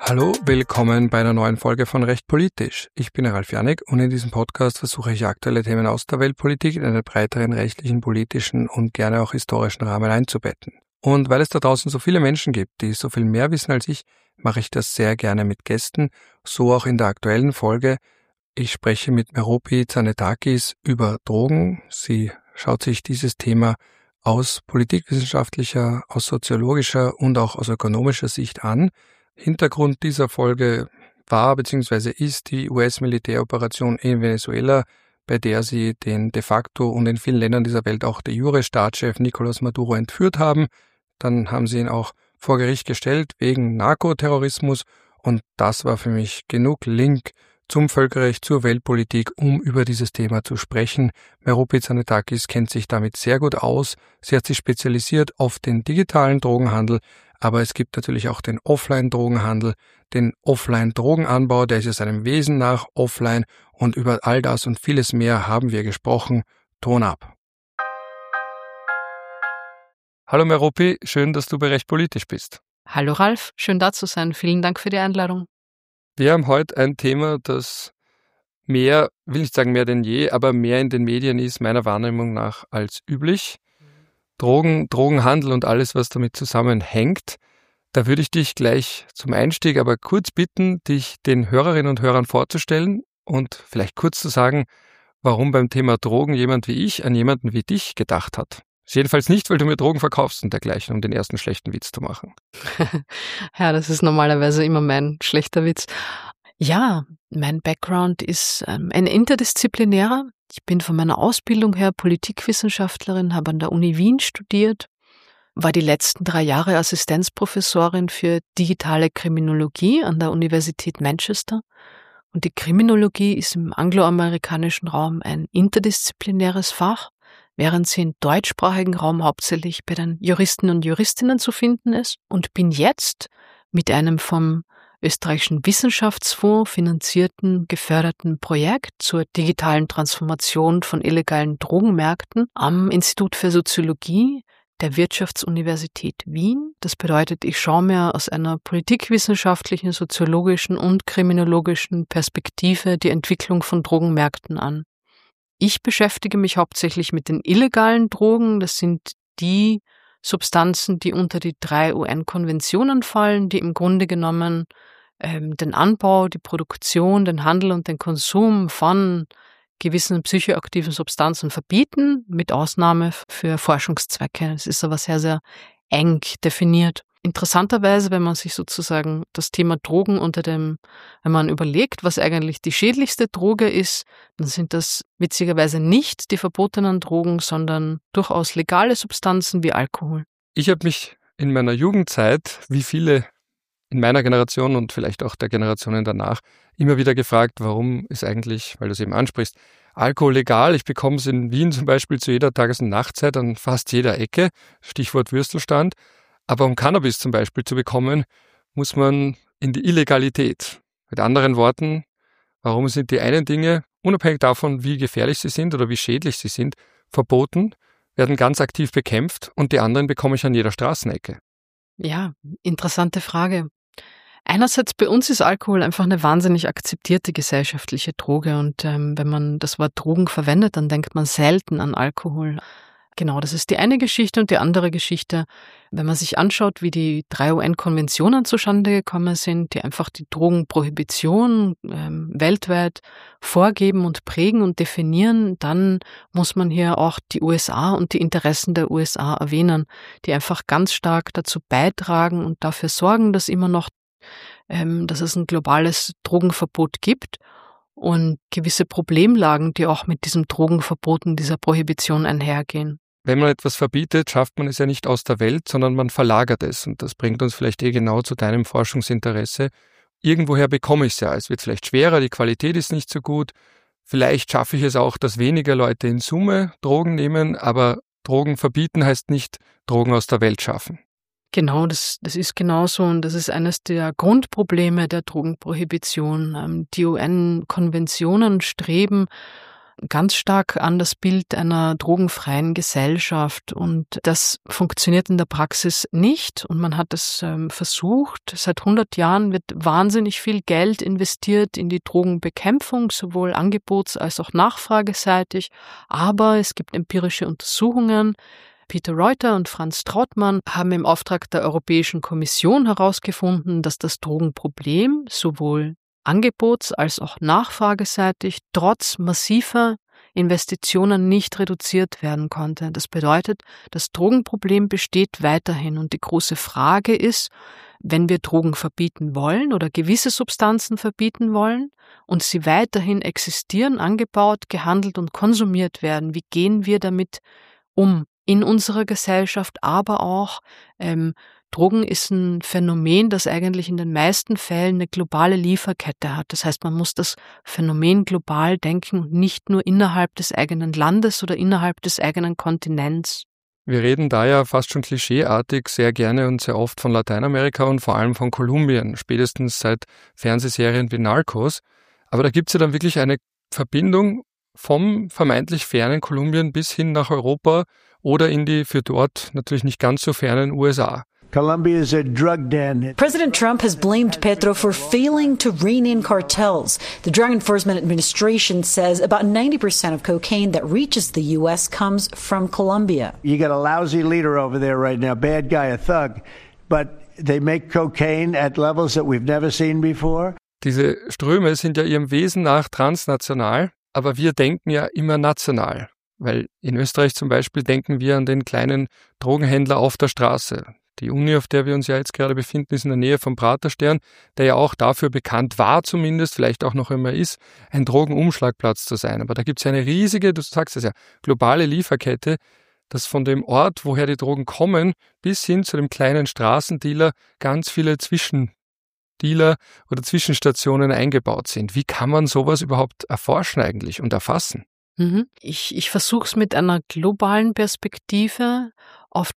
Hallo, willkommen bei einer neuen Folge von Recht Politisch. Ich bin Ralf Janik und in diesem Podcast versuche ich aktuelle Themen aus der Weltpolitik in einen breiteren rechtlichen, politischen und gerne auch historischen Rahmen einzubetten. Und weil es da draußen so viele Menschen gibt, die so viel mehr wissen als ich, mache ich das sehr gerne mit Gästen, so auch in der aktuellen Folge. Ich spreche mit Merope Zanetakis über Drogen. Sie schaut sich dieses Thema aus politikwissenschaftlicher, aus soziologischer und auch aus ökonomischer Sicht an. Hintergrund dieser Folge war bzw. ist die US-Militäroperation in Venezuela, bei der sie den de facto und in vielen Ländern dieser Welt auch de jure Staatschef Nicolás Maduro entführt haben. Dann haben sie ihn auch vor Gericht gestellt wegen Narkoterrorismus und das war für mich genug Link zum Völkerrecht, zur Weltpolitik, um über dieses Thema zu sprechen. Merope Zanetakis kennt sich damit sehr gut aus. Sie hat sich spezialisiert auf den digitalen Drogenhandel, aber es gibt natürlich auch den Offline-Drogenhandel, den Offline-Drogenanbau, der ist ja seinem Wesen nach offline und über all das und vieles mehr haben wir gesprochen. Ton ab. Hallo Merope, schön, dass du bei Recht Politisch bist. Hallo Ralf, schön da zu sein. Vielen Dank für die Einladung. Wir haben heute ein Thema, das mehr, will nicht sagen mehr denn je, aber mehr in den Medien ist, meiner Wahrnehmung nach, als üblich. Drogen, Drogenhandel und alles, was damit zusammenhängt. Da würde ich dich gleich zum Einstieg aber kurz bitten, dich den Hörerinnen und Hörern vorzustellen und vielleicht kurz zu sagen, warum beim Thema Drogen jemand wie ich an jemanden wie dich gedacht hat. Ist jedenfalls nicht, weil du mir Drogen verkaufst und dergleichen, um den ersten schlechten Witz zu machen. Ja, das ist normalerweise immer mein schlechter Witz. Ja, mein Background ist ein interdisziplinärer. Ich bin von meiner Ausbildung her Politikwissenschaftlerin, habe an der Uni Wien studiert, war die letzten 3 Jahre Assistenzprofessorin für digitale Kriminologie an der Universität Manchester. Und die Kriminologie ist im angloamerikanischen Raum ein interdisziplinäres Fach, während sie im deutschsprachigen Raum hauptsächlich bei den Juristen und Juristinnen zu finden ist, und bin jetzt mit einem vom österreichischen Wissenschaftsfonds finanzierten, geförderten Projekt zur digitalen Transformation von illegalen Drogenmärkten am Institut für Soziologie der Wirtschaftsuniversität Wien. Das bedeutet, ich schaue mir aus einer politikwissenschaftlichen, soziologischen und kriminologischen Perspektive die Entwicklung von Drogenmärkten an. Ich beschäftige mich hauptsächlich mit den illegalen Drogen. Das sind die Substanzen, die unter die 3 UN-Konventionen fallen, die im Grunde genommen den Anbau, die Produktion, den Handel und den Konsum von gewissen psychoaktiven Substanzen verbieten, mit Ausnahme für Forschungszwecke. Es ist aber sehr, sehr eng definiert. Interessanterweise, wenn man sich sozusagen das Thema Drogen wenn man überlegt, was eigentlich die schädlichste Droge ist, dann sind das witzigerweise nicht die verbotenen Drogen, sondern durchaus legale Substanzen wie Alkohol. Ich habe mich in meiner Jugendzeit, wie viele in meiner Generation und vielleicht auch der Generationen danach, immer wieder gefragt, warum ist eigentlich, weil du es eben ansprichst, Alkohol legal? Ich bekomme es in Wien zum Beispiel zu jeder Tages- und Nachtzeit an fast jeder Ecke, Stichwort Würstelstand. Aber um Cannabis zum Beispiel zu bekommen, muss man in die Illegalität. Mit anderen Worten, warum sind die einen Dinge, unabhängig davon, wie gefährlich sie sind oder wie schädlich sie sind, verboten, werden ganz aktiv bekämpft und die anderen bekomme ich an jeder Straßenecke? Ja, interessante Frage. Einerseits bei uns ist Alkohol einfach eine wahnsinnig akzeptierte gesellschaftliche Droge und wenn man das Wort Drogen verwendet, dann denkt man selten an Alkohol. Genau, das ist die eine Geschichte, und die andere Geschichte, wenn man sich anschaut, wie die 3 UN-Konventionen zustande gekommen sind, die einfach die Drogenprohibition weltweit vorgeben und prägen und definieren, dann muss man hier auch die USA und die Interessen der USA erwähnen, die einfach ganz stark dazu beitragen und dafür sorgen, dass immer noch, dass es ein globales Drogenverbot gibt und gewisse Problemlagen, die auch mit diesem Drogenverbot und dieser Prohibition einhergehen. Wenn man etwas verbietet, schafft man es ja nicht aus der Welt, sondern man verlagert es. Und das bringt uns vielleicht genau zu deinem Forschungsinteresse. Irgendwoher bekomme ich es ja. Es wird vielleicht schwerer, die Qualität ist nicht so gut. Vielleicht schaffe ich es auch, dass weniger Leute in Summe Drogen nehmen, aber Drogen verbieten heißt nicht Drogen aus der Welt schaffen. Genau, das ist genauso, und das ist eines der Grundprobleme der Drogenprohibition. Die UN-Konventionen streben ganz stark an das Bild einer drogenfreien Gesellschaft. Und das funktioniert in der Praxis nicht. Und man hat es versucht. Seit 100 Jahren wird wahnsinnig viel Geld investiert in die Drogenbekämpfung, sowohl angebots- als auch nachfrageseitig. Aber es gibt empirische Untersuchungen. Peter Reuter und Franz Trautmann haben im Auftrag der Europäischen Kommission herausgefunden, dass das Drogenproblem sowohl angebots- als auch nachfrageseitig trotz massiver Investitionen nicht reduziert werden konnte. Das bedeutet, das Drogenproblem besteht weiterhin. Und die große Frage ist, wenn wir Drogen verbieten wollen oder gewisse Substanzen verbieten wollen und sie weiterhin existieren, angebaut, gehandelt und konsumiert werden, wie gehen wir damit um in unserer Gesellschaft, aber auch Drogen ist ein Phänomen, das eigentlich in den meisten Fällen eine globale Lieferkette hat. Das heißt, man muss das Phänomen global denken und nicht nur innerhalb des eigenen Landes oder innerhalb des eigenen Kontinents. Wir reden da ja fast schon klischeeartig sehr gerne und sehr oft von Lateinamerika und vor allem von Kolumbien, spätestens seit Fernsehserien wie Narcos. Aber da gibt es ja dann wirklich eine Verbindung vom vermeintlich fernen Kolumbien bis hin nach Europa oder in die für dort natürlich nicht ganz so fernen USA. Colombia is a drug den. President Trump has blamed Petro for failing to rein in cartels. The Drug Enforcement Administration says about 90% of cocaine that reaches the U.S. comes from Colombia. You got a lousy leader over there right now, bad guy, a thug, but they make cocaine at levels that we've never seen before. Diese Ströme sind ja ihrem Wesen nach transnational, aber wir denken ja immer national. Weil in Österreich zum Beispiel denken wir an den kleinen Drogenhändler auf der Straße. Die Uni, auf der wir uns ja jetzt gerade befinden, ist in der Nähe vom Praterstern, der ja auch dafür bekannt war zumindest, vielleicht auch noch immer ist, ein Drogenumschlagplatz zu sein. Aber da gibt es ja eine riesige, du sagst es ja, globale Lieferkette, dass von dem Ort, woher die Drogen kommen, bis hin zu dem kleinen Straßendealer ganz viele Zwischendealer oder Zwischenstationen eingebaut sind. Wie kann man sowas überhaupt erforschen eigentlich und erfassen? Ich versuche es mit einer globalen Perspektive auf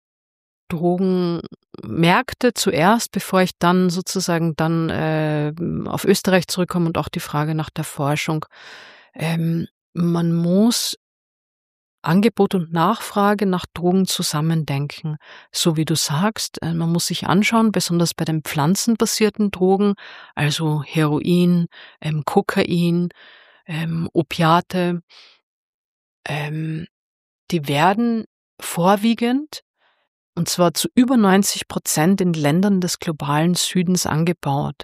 Drogenmärkte zuerst, bevor ich dann sozusagen auf Österreich zurückkomme und auch die Frage nach der Forschung. Man muss Angebot und Nachfrage nach Drogen zusammendenken. So wie du sagst, man muss sich anschauen, besonders bei den pflanzenbasierten Drogen, also Heroin, Kokain, Opiate, die werden vorwiegend, und zwar zu über 90% in Ländern des globalen Südens angebaut.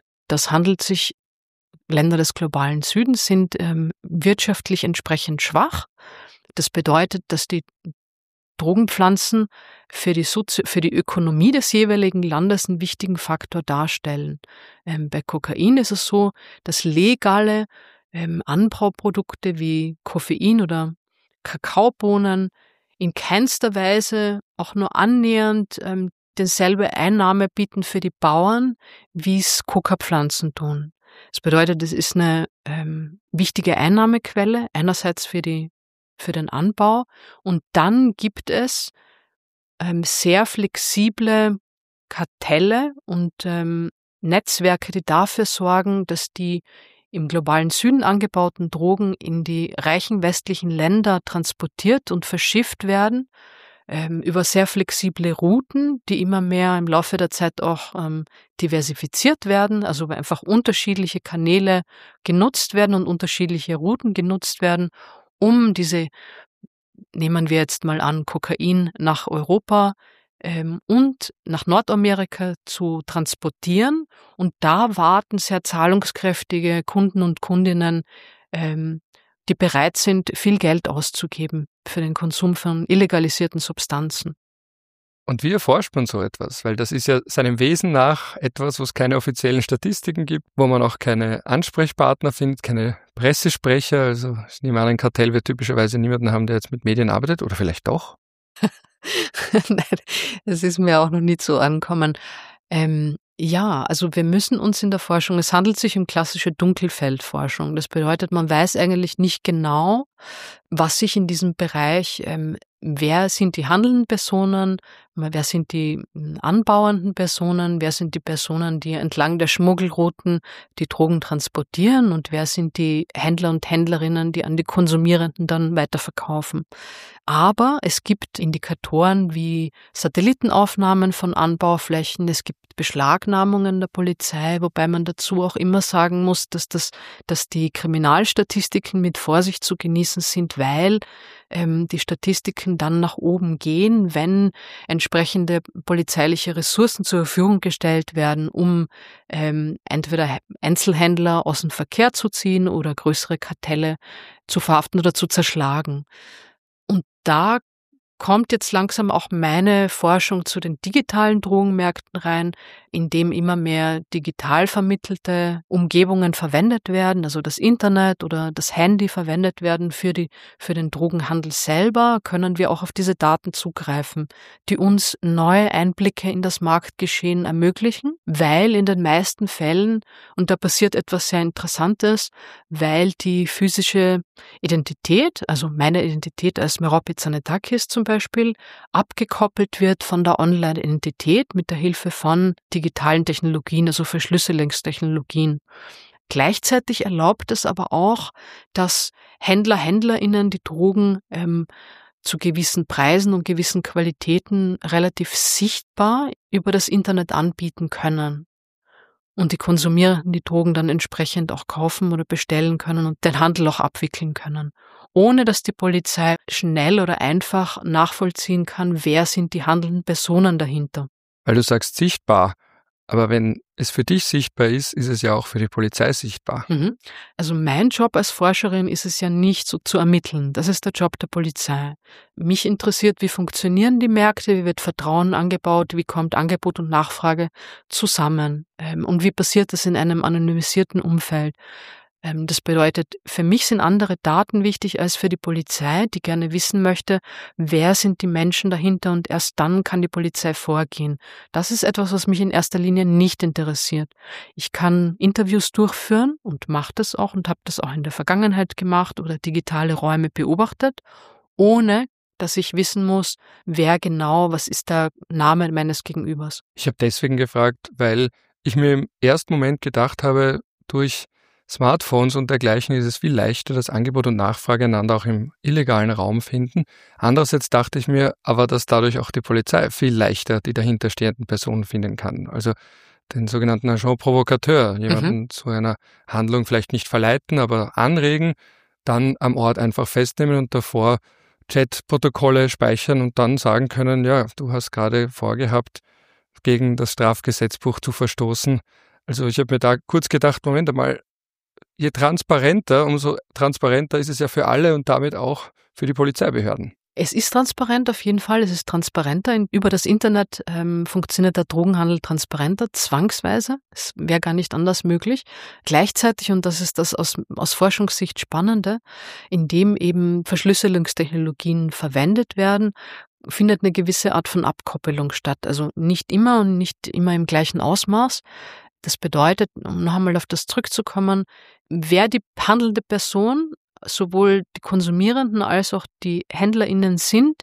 Länder des globalen Südens sind wirtschaftlich entsprechend schwach. Das bedeutet, dass die Drogenpflanzen für die Ökonomie des jeweiligen Landes einen wichtigen Faktor darstellen. Bei Kokain ist es so, dass legale Anbauprodukte wie Koffein oder Kakaobohnen in keinster Weise auch nur annähernd dieselbe Einnahme bieten für die Bauern, wie es Kokapflanzen tun. Das bedeutet, es ist eine wichtige Einnahmequelle, einerseits für den Anbau, und dann gibt es sehr flexible Kartelle und Netzwerke, die dafür sorgen, dass die im globalen Süden angebauten Drogen in die reichen westlichen Länder transportiert und verschifft werden, über sehr flexible Routen, die immer mehr im Laufe der Zeit auch diversifiziert werden, also einfach unterschiedliche Kanäle genutzt werden und unterschiedliche Routen genutzt werden, um diese, nehmen wir jetzt mal an, Kokain nach Europa und nach Nordamerika zu transportieren. Und da warten sehr zahlungskräftige Kunden und Kundinnen, die bereit sind, viel Geld auszugeben für den Konsum von illegalisierten Substanzen. Und wie erforscht man so etwas? Weil das ist ja seinem Wesen nach etwas, wo es keine offiziellen Statistiken gibt, wo man auch keine Ansprechpartner findet, keine Pressesprecher. Also ich nehme an, ein Kartell wird typischerweise niemanden haben, der jetzt mit Medien arbeitet, oder vielleicht doch? Nein, das ist mir auch noch nie so angekommen. Ja, also wir müssen uns in der Forschung, es handelt sich um klassische Dunkelfeldforschung. Das bedeutet, man weiß eigentlich nicht genau, was sich in diesem Bereich, wer sind die handelnden Personen, Wer sind die anbauenden Personen? Wer sind die Personen, die entlang der Schmuggelrouten die Drogen transportieren? Und wer sind die Händler und Händlerinnen, die an die Konsumierenden dann weiterverkaufen? Aber es gibt Indikatoren wie Satellitenaufnahmen von Anbauflächen, es gibt Beschlagnahmungen der Polizei, wobei man dazu auch immer sagen muss, dass die Kriminalstatistiken mit Vorsicht zu genießen sind, weil die Statistiken dann nach oben gehen, wenn entsprechende polizeiliche Ressourcen zur Verfügung gestellt werden, um entweder Einzelhändler aus dem Verkehr zu ziehen oder größere Kartelle zu verhaften oder zu zerschlagen. Und da kommt jetzt langsam auch meine Forschung zu den digitalen Drogenmärkten rein, in dem immer mehr digital vermittelte Umgebungen verwendet werden, also das Internet oder das Handy verwendet werden für den Drogenhandel selber, können wir auch auf diese Daten zugreifen, die uns neue Einblicke in das Marktgeschehen ermöglichen, weil in den meisten Fällen, und da passiert etwas sehr Interessantes, weil die physische Identität, also meine Identität als Merope Zanetakis zum Beispiel, abgekoppelt wird von der Online-Identität mit der Hilfe von digitalen Technologien, also Verschlüsselungstechnologien. Gleichzeitig erlaubt es aber auch, dass HändlerInnen die Drogen zu gewissen Preisen und gewissen Qualitäten relativ sichtbar über das Internet anbieten können. Und die Konsumierenden die Drogen dann entsprechend auch kaufen oder bestellen können und den Handel auch abwickeln können, ohne dass die Polizei schnell oder einfach nachvollziehen kann, wer sind die handelnden Personen dahinter. Weil du sagst sichtbar, aber wenn es für dich sichtbar ist, ist es ja auch für die Polizei sichtbar. Also mein Job als Forscherin ist es ja nicht so zu ermitteln. Das ist der Job der Polizei. Mich interessiert, wie funktionieren die Märkte, wie wird Vertrauen angebaut, wie kommt Angebot und Nachfrage zusammen und wie passiert das in einem anonymisierten Umfeld. Das bedeutet, für mich sind andere Daten wichtig als für die Polizei, die gerne wissen möchte, wer sind die Menschen dahinter und erst dann kann die Polizei vorgehen. Das ist etwas, was mich in erster Linie nicht interessiert. Ich kann Interviews durchführen und mache das auch und habe das auch in der Vergangenheit gemacht oder digitale Räume beobachtet, ohne dass ich wissen muss, wer genau, was ist der Name meines Gegenübers. Ich habe deswegen gefragt, weil ich mir im ersten Moment gedacht habe, durch Smartphones und dergleichen ist es viel leichter, dass Angebot und Nachfrage einander auch im illegalen Raum finden. Andererseits dachte ich mir aber, dass dadurch auch die Polizei viel leichter die dahinterstehenden Personen finden kann. Also den sogenannten Agent Provocateur, jemanden zu einer Handlung vielleicht nicht verleiten, aber anregen, dann am Ort einfach festnehmen und davor Chatprotokolle speichern und dann sagen können, ja, du hast gerade vorgehabt, gegen das Strafgesetzbuch zu verstoßen. Also ich habe mir da kurz gedacht, Moment einmal, je transparenter, umso transparenter ist es ja für alle und damit auch für die Polizeibehörden. Es ist transparent auf jeden Fall, es ist transparenter. Über das Internet funktioniert der Drogenhandel transparenter, zwangsweise. Es wäre gar nicht anders möglich. Gleichzeitig, und das ist das aus Forschungssicht Spannende, indem eben Verschlüsselungstechnologien verwendet werden, findet eine gewisse Art von Abkoppelung statt. Also nicht immer und nicht immer im gleichen Ausmaß. Das bedeutet, um noch einmal auf das zurückzukommen, wer die handelnde Person, sowohl die Konsumierenden als auch die HändlerInnen sind,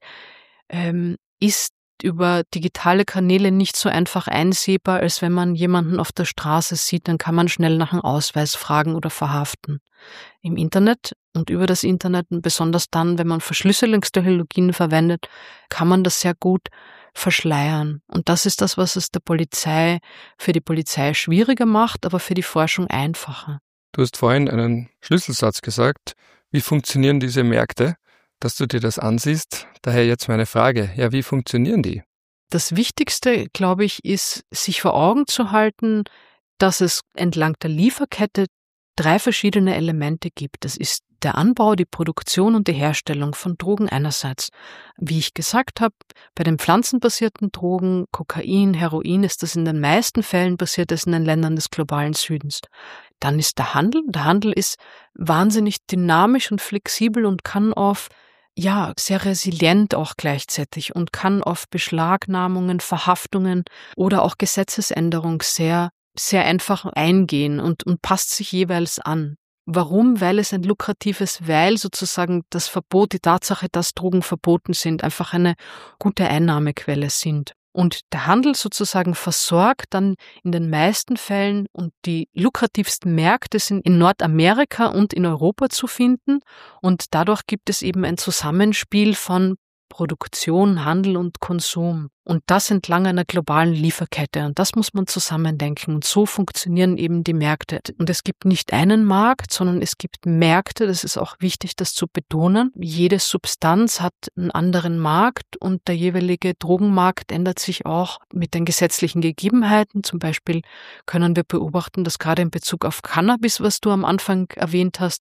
ist über digitale Kanäle nicht so einfach einsehbar, als wenn man jemanden auf der Straße sieht, dann kann man schnell nach einem Ausweis fragen oder verhaften. Im Internet und über das Internet, und besonders dann, wenn man Verschlüsselungstechnologien verwendet, kann man das sehr gut verschleiern. Und das ist das, was es für die Polizei schwieriger macht, aber für die Forschung einfacher. Du hast vorhin einen Schlüsselsatz gesagt. Wie funktionieren diese Märkte? Dass du dir das ansiehst, daher jetzt meine Frage. Ja, wie funktionieren die? Das Wichtigste, glaube ich, ist, sich vor Augen zu halten, dass es entlang der Lieferkette 3 verschiedene Elemente gibt. Das ist der Anbau, die Produktion und die Herstellung von Drogen einerseits. Wie ich gesagt habe, bei den pflanzenbasierten Drogen, Kokain, Heroin, ist das in den meisten Fällen passiert es in den Ländern des globalen Südens. Dann ist der Handel. Der Handel ist wahnsinnig dynamisch und flexibel und kann sehr resilient auch gleichzeitig und kann auf Beschlagnahmungen, Verhaftungen oder auch Gesetzesänderungen sehr, sehr einfach eingehen und passt sich jeweils an. Warum? Weil es ein lukratives, weil sozusagen das Verbot, die Tatsache, dass Drogen verboten sind, einfach eine gute Einnahmequelle sind. Und der Handel sozusagen versorgt dann in den meisten Fällen, und die lukrativsten Märkte sind in Nordamerika und in Europa zu finden. Und dadurch gibt es eben ein Zusammenspiel von Produktion, Handel und Konsum. Und das entlang einer globalen Lieferkette. Und das muss man zusammendenken. Und so funktionieren eben die Märkte. Und es gibt nicht einen Markt, sondern es gibt Märkte. Das ist auch wichtig, das zu betonen. Jede Substanz hat einen anderen Markt und der jeweilige Drogenmarkt ändert sich auch mit den gesetzlichen Gegebenheiten. Zum Beispiel können wir beobachten, dass gerade in Bezug auf Cannabis, was du am Anfang erwähnt hast,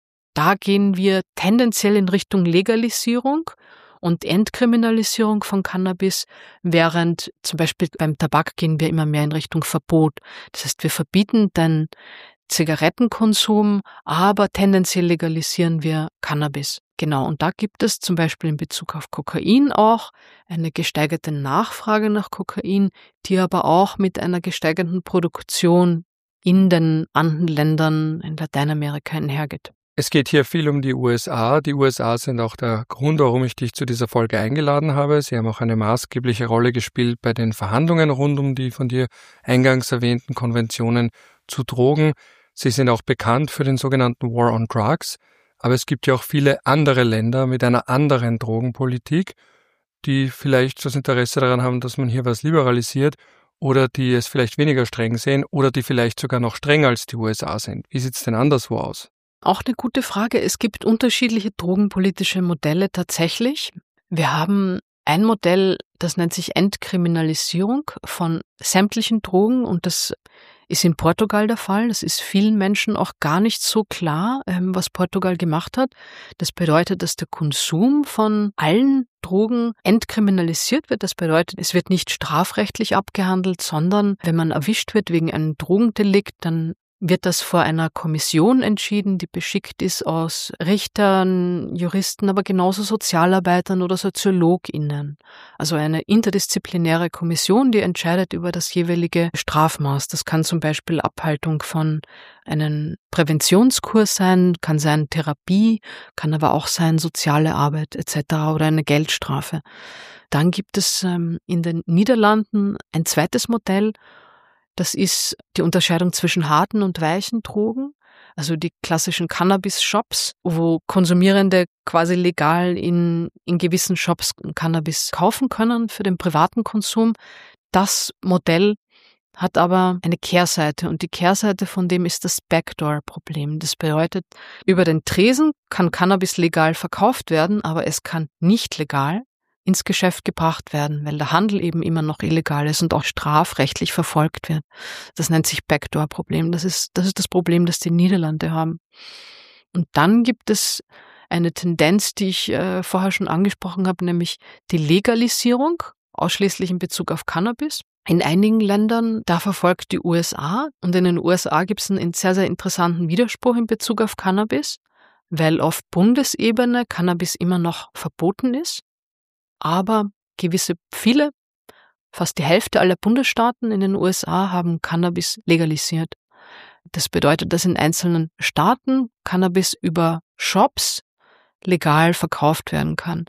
da gehen wir tendenziell in Richtung Legalisierung und Entkriminalisierung von Cannabis, während zum Beispiel beim Tabak gehen wir immer mehr in Richtung Verbot. Das heißt, wir verbieten den Zigarettenkonsum, aber tendenziell legalisieren wir Cannabis. Genau, und da gibt es zum Beispiel in Bezug auf Kokain auch eine gesteigerte Nachfrage nach Kokain, die aber auch mit einer gesteigerten Produktion in den Andenländern in Lateinamerika einhergeht. Es geht hier viel um die USA. Die USA sind auch der Grund, warum ich dich zu dieser Folge eingeladen habe. Sie haben auch eine maßgebliche Rolle gespielt bei den Verhandlungen rund um die von dir eingangs erwähnten Konventionen zu Drogen. Sie sind auch bekannt für den sogenannten War on Drugs. Aber es gibt ja auch viele andere Länder mit einer anderen Drogenpolitik, die vielleicht das Interesse daran haben, dass man hier was liberalisiert oder die es vielleicht weniger streng sehen oder die vielleicht sogar noch strenger als die USA sind. Wie sieht es denn anderswo aus? Auch eine gute Frage. Es gibt unterschiedliche drogenpolitische Modelle tatsächlich. Wir haben ein Modell, das nennt sich Entkriminalisierung von sämtlichen Drogen, und das ist in Portugal der Fall. Das ist vielen Menschen auch gar nicht so klar, was Portugal gemacht hat. Das bedeutet, dass der Konsum von allen Drogen entkriminalisiert wird. Das bedeutet, es wird nicht strafrechtlich abgehandelt, sondern wenn man erwischt wird wegen einem Drogendelikt, dann wird das vor einer Kommission entschieden, die beschickt ist aus Richtern, Juristen, aber genauso Sozialarbeitern oder SoziologInnen. Also eine interdisziplinäre Kommission, die entscheidet über das jeweilige Strafmaß. Das kann zum Beispiel Abhaltung von einem Präventionskurs sein, kann sein Therapie, kann aber auch sein soziale Arbeit etc. oder eine Geldstrafe. Dann gibt es in den Niederlanden ein zweites Modell. Das ist die Unterscheidung zwischen harten und weichen Drogen, also die klassischen Cannabis-Shops, wo Konsumierende quasi legal in gewissen Shops Cannabis kaufen können für den privaten Konsum. Das Modell hat aber eine Kehrseite, und die Kehrseite von dem ist das Backdoor-Problem. Das bedeutet, über den Tresen kann Cannabis legal verkauft werden, aber es kann nicht legal ins Geschäft gebracht werden, weil der Handel eben immer noch illegal ist und auch strafrechtlich verfolgt wird. Das nennt sich Backdoor-Problem. Das ist das Problem, das die Niederlande haben. Und dann gibt es eine Tendenz, die ich vorher schon angesprochen habe, nämlich die Legalisierung, ausschließlich in Bezug auf Cannabis. In einigen Ländern, da verfolgt die USA, und in den USA gibt es einen sehr, sehr interessanten Widerspruch in Bezug auf Cannabis, weil auf Bundesebene Cannabis immer noch verboten ist. Aber viele, fast die Hälfte aller Bundesstaaten in den USA haben Cannabis legalisiert. Das bedeutet, dass in einzelnen Staaten Cannabis über Shops legal verkauft werden kann.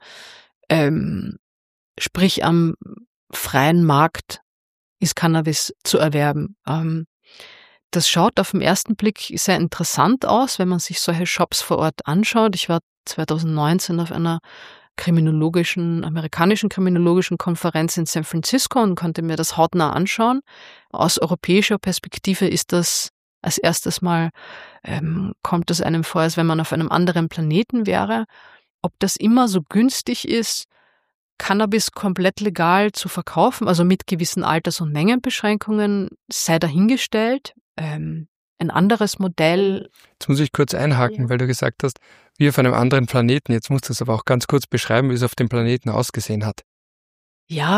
Sprich, am freien Markt ist Cannabis zu erwerben. Das schaut auf den ersten Blick sehr interessant aus, wenn man sich solche Shops vor Ort anschaut. Ich war 2019 auf einer amerikanischen kriminologischen Konferenz in San Francisco und konnte mir das hautnah anschauen. Aus europäischer Perspektive ist das als erstes Mal, kommt es einem vor, als wenn man auf einem anderen Planeten wäre. Ob das immer so günstig ist, Cannabis komplett legal zu verkaufen, also mit gewissen Alters- und Mengenbeschränkungen, sei dahingestellt. Ein anderes Modell. Jetzt muss ich kurz einhaken, weil du gesagt hast, wie auf einem anderen Planeten. Jetzt musst du es aber auch ganz kurz beschreiben, wie es auf dem Planeten ausgesehen hat. Ja,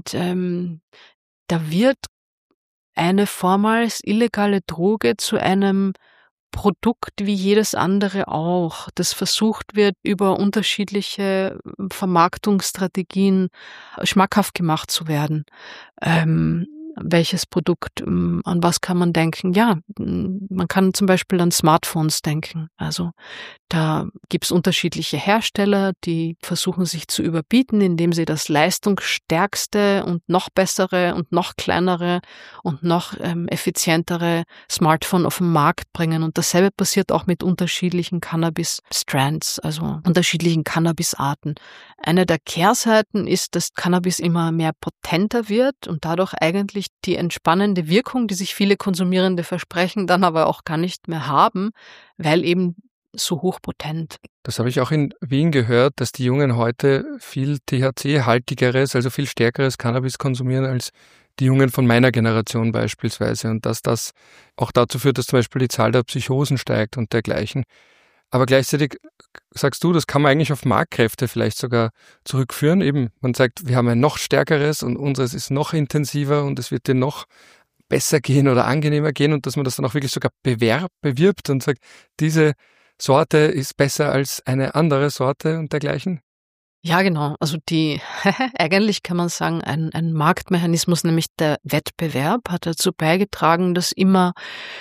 da wird eine vormals illegale Droge zu einem Produkt wie jedes andere auch, das versucht wird, über unterschiedliche Vermarktungsstrategien schmackhaft gemacht zu werden. welches Produkt, an was kann man denken? Ja, man kann zum Beispiel an Smartphones denken. Also da gibt's unterschiedliche Hersteller, die versuchen sich zu überbieten, indem sie das leistungsstärkste und noch bessere und noch kleinere und noch effizientere Smartphone auf den Markt bringen. Und dasselbe passiert auch mit unterschiedlichen Cannabis-Strands, also unterschiedlichen Cannabis-Arten. Eine der Kehrseiten ist, dass Cannabis immer mehr potenter wird und dadurch eigentlich die entspannende Wirkung, die sich viele Konsumierende versprechen, dann aber auch gar nicht mehr haben, weil eben so hochpotent. Das habe ich auch in Wien gehört, dass die Jungen heute viel THC-haltigeres, also viel stärkeres Cannabis konsumieren als die Jungen von meiner Generation beispielsweise und dass das auch dazu führt, dass zum Beispiel die Zahl der Psychosen steigt und dergleichen. Aber gleichzeitig sagst du, das kann man eigentlich auf Marktkräfte vielleicht sogar zurückführen. Eben, man sagt, wir haben ein noch stärkeres und unseres ist noch intensiver und es wird dir noch besser gehen oder angenehmer gehen und dass man das dann auch wirklich sogar bewirbt und sagt, diese Sorte ist besser als eine andere Sorte und dergleichen? Ja, genau. Also eigentlich kann man sagen, ein Marktmechanismus, nämlich der Wettbewerb, hat dazu beigetragen, dass immer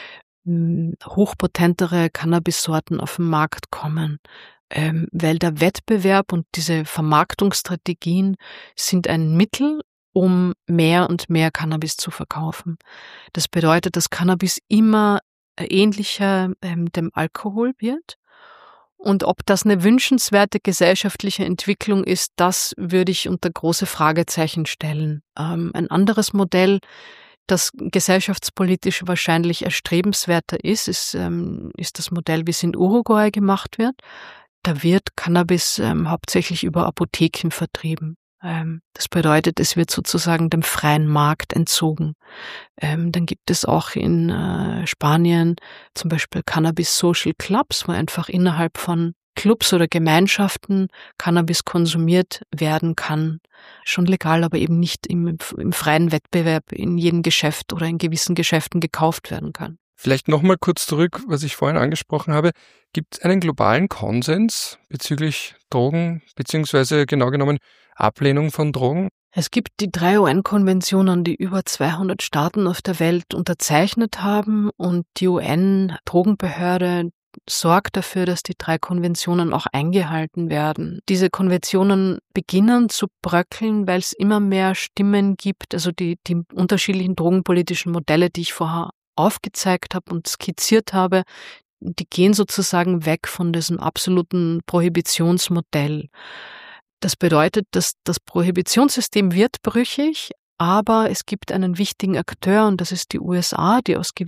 hochpotentere Cannabis-Sorten auf den Markt kommen. Weil der Wettbewerb und diese Vermarktungsstrategien sind ein Mittel, um mehr und mehr Cannabis zu verkaufen. Das bedeutet, dass Cannabis immer ähnlicher dem Alkohol wird. Und ob das eine wünschenswerte gesellschaftliche Entwicklung ist, das würde ich unter große Fragezeichen stellen. Ein anderes Modell, das gesellschaftspolitisch wahrscheinlich erstrebenswerter ist das Modell, wie es in Uruguay gemacht wird. Da wird Cannabis hauptsächlich über Apotheken vertrieben. Das bedeutet, es wird sozusagen dem freien Markt entzogen. Dann gibt es auch in Spanien zum Beispiel Cannabis Social Clubs, wo einfach innerhalb von Clubs oder Gemeinschaften Cannabis konsumiert werden kann. Schon legal, aber eben nicht im freien Wettbewerb in jedem Geschäft oder in gewissen Geschäften gekauft werden kann. Vielleicht nochmal kurz zurück, was ich vorhin angesprochen habe. Gibt es einen globalen Konsens bezüglich Drogen, beziehungsweise genau genommen Ablehnung von Drogen? Es gibt die 3 UN-Konventionen, die über 200 Staaten auf der Welt unterzeichnet haben und die UN-Drogenbehörde sorgt dafür, dass die 3 Konventionen auch eingehalten werden. Diese Konventionen beginnen zu bröckeln, weil es immer mehr Stimmen gibt, also die unterschiedlichen drogenpolitischen Modelle, die ich vorher aufgezeigt habe und skizziert habe, die gehen sozusagen weg von diesem absoluten Prohibitionsmodell. Das bedeutet, dass das Prohibitionssystem wird brüchig, aber es gibt einen wichtigen Akteur und das ist die USA, die aus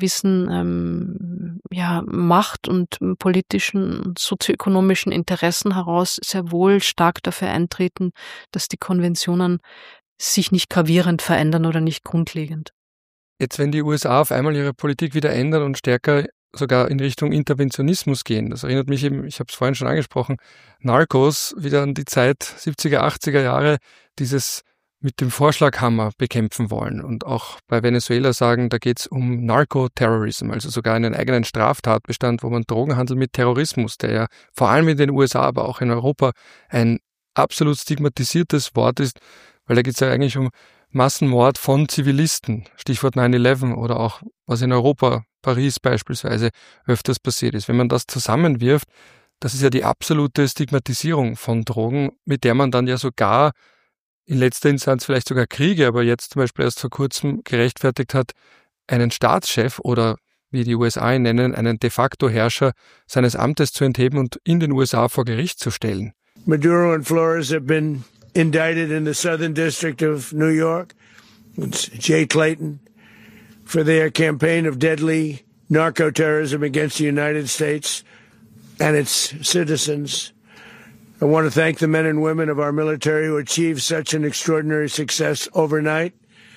gewissen Macht- und politischen und sozioökonomischen Interessen heraus sehr wohl stark dafür eintreten, dass die Konventionen sich nicht gravierend verändern oder nicht grundlegend. Jetzt, wenn die USA auf einmal ihre Politik wieder ändern und stärker sogar in Richtung Interventionismus gehen, das erinnert mich eben, ich habe es vorhin schon angesprochen, Narcos, wieder an die Zeit 70er, 80er Jahre, dieses mit dem Vorschlaghammer bekämpfen wollen und auch bei Venezuela sagen, da geht es um Narcoterrorism, also sogar einen eigenen Straftatbestand, wo man Drogenhandel mit Terrorismus, der ja vor allem in den USA, aber auch in Europa ein absolut stigmatisiertes Wort ist, weil da geht es ja eigentlich um Massenmord von Zivilisten, Stichwort 9/11 oder auch was in Europa, Paris beispielsweise, öfters passiert ist. Wenn man das zusammenwirft, das ist ja die absolute Stigmatisierung von Drogen, mit der man dann ja sogar in letzter Instanz vielleicht sogar Kriege, aber jetzt zum Beispiel erst vor kurzem gerechtfertigt hat, einen Staatschef oder wie die USA ihn nennen, einen de facto Herrscher seines Amtes zu entheben und in den USA vor Gericht zu stellen. Maduro and Flores have been indicted in the Southern District of New York. It's Jay Clayton for their campaign of deadly narco-terrorism against the United States and its citizens. I want to thank the men and women of our military who achieved such an extraordinary success overnight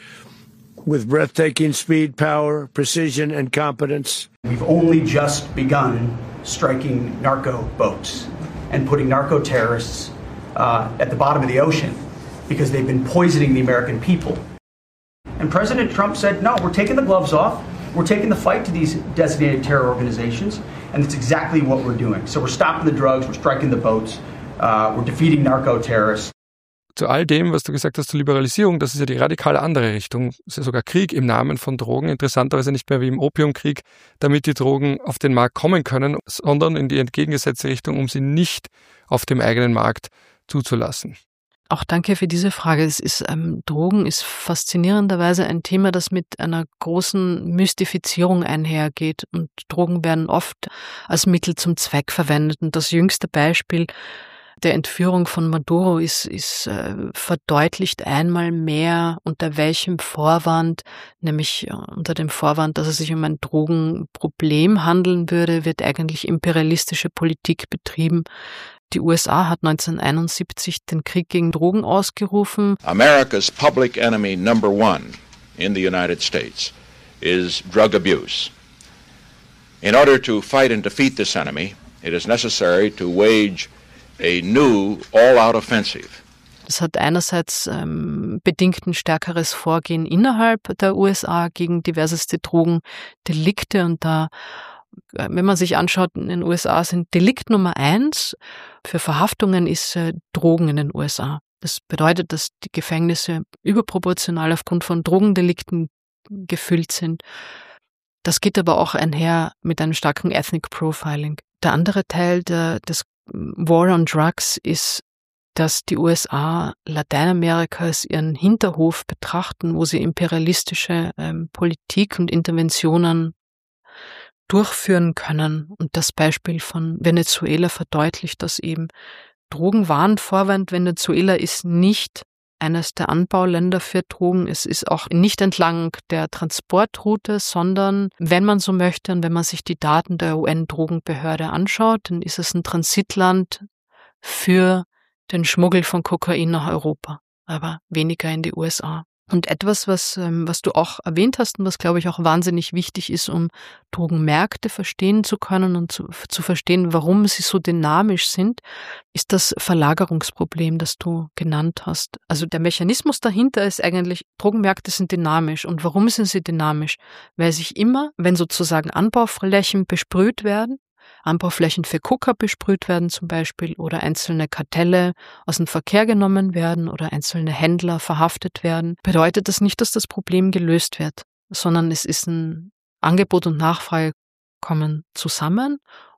with breathtaking speed, power, precision, and competence. We've only just begun striking narco boats and putting narco terrorists at the bottom of the ocean because they've been poisoning the American people. And President Trump said, no, we're taking the gloves off. We're taking the fight to these designated terror organizations. And that's exactly what we're doing. So we're stopping the drugs. We're striking the boats. We're defeating narco terrorists. zu all dem, was du gesagt hast zur Liberalisierung, das ist ja die radikal andere Richtung. Es ist ja sogar Krieg im Namen von Drogen, interessanterweise nicht mehr wie im Opiumkrieg, damit die Drogen auf den Markt kommen können, sondern in die entgegengesetzte Richtung, um sie nicht auf dem eigenen Markt zuzulassen. Auch danke für diese Frage. Drogen ist faszinierenderweise ein Thema, das mit einer großen Mystifizierung einhergeht. Und Drogen werden oft als Mittel zum Zweck verwendet. Und das jüngste Beispiel der Entführung von Maduro verdeutlicht einmal mehr, unter welchem Vorwand, nämlich unter dem Vorwand, dass es sich um ein Drogenproblem handeln würde, wird eigentlich imperialistische Politik betrieben. Die USA hat 1971 den Krieg gegen Drogen ausgerufen. America's public enemy number one in the United States is drug abuse. In order to fight and defeat this enemy, it is necessary to wage a new all-out offensive. Das hat einerseits bedingt ein stärkeres Vorgehen innerhalb der USA gegen diverseste Drogendelikte. Und da, wenn man sich anschaut, in den USA sind Delikt Nummer 1 für Verhaftungen ist Drogen in den USA. Das bedeutet, dass die Gefängnisse überproportional aufgrund von Drogendelikten gefüllt sind. Das geht aber auch einher mit einem starken Ethnic Profiling. Der andere Teil des War on Drugs ist, dass die USA Lateinamerika als ihren Hinterhof betrachten, wo sie imperialistische Politik und Interventionen durchführen können. Und das Beispiel von Venezuela verdeutlicht das eben. Drogenwarenvorwand Venezuela ist nicht eines der Anbauländer für Drogen. Es ist auch nicht entlang der Transportroute, sondern, wenn man so möchte und wenn man sich die Daten der UN-Drogenbehörde anschaut, dann ist es ein Transitland für den Schmuggel von Kokain nach Europa, aber weniger in die USA. Und etwas, was du auch erwähnt hast und was, glaube ich, auch wahnsinnig wichtig ist, um Drogenmärkte verstehen zu können und zu verstehen, warum sie so dynamisch sind, ist das Verlagerungsproblem, das du genannt hast. Also der Mechanismus dahinter ist eigentlich, Drogenmärkte sind dynamisch. Und warum sind sie dynamisch? Weil sich immer, wenn sozusagen Anbauflächen besprüht werden, Anbauflächen für Coca besprüht werden zum Beispiel oder einzelne Kartelle aus dem Verkehr genommen werden oder einzelne Händler verhaftet werden, bedeutet das nicht, dass das Problem gelöst wird, sondern es ist ein Angebot und Nachfrage kommen zusammen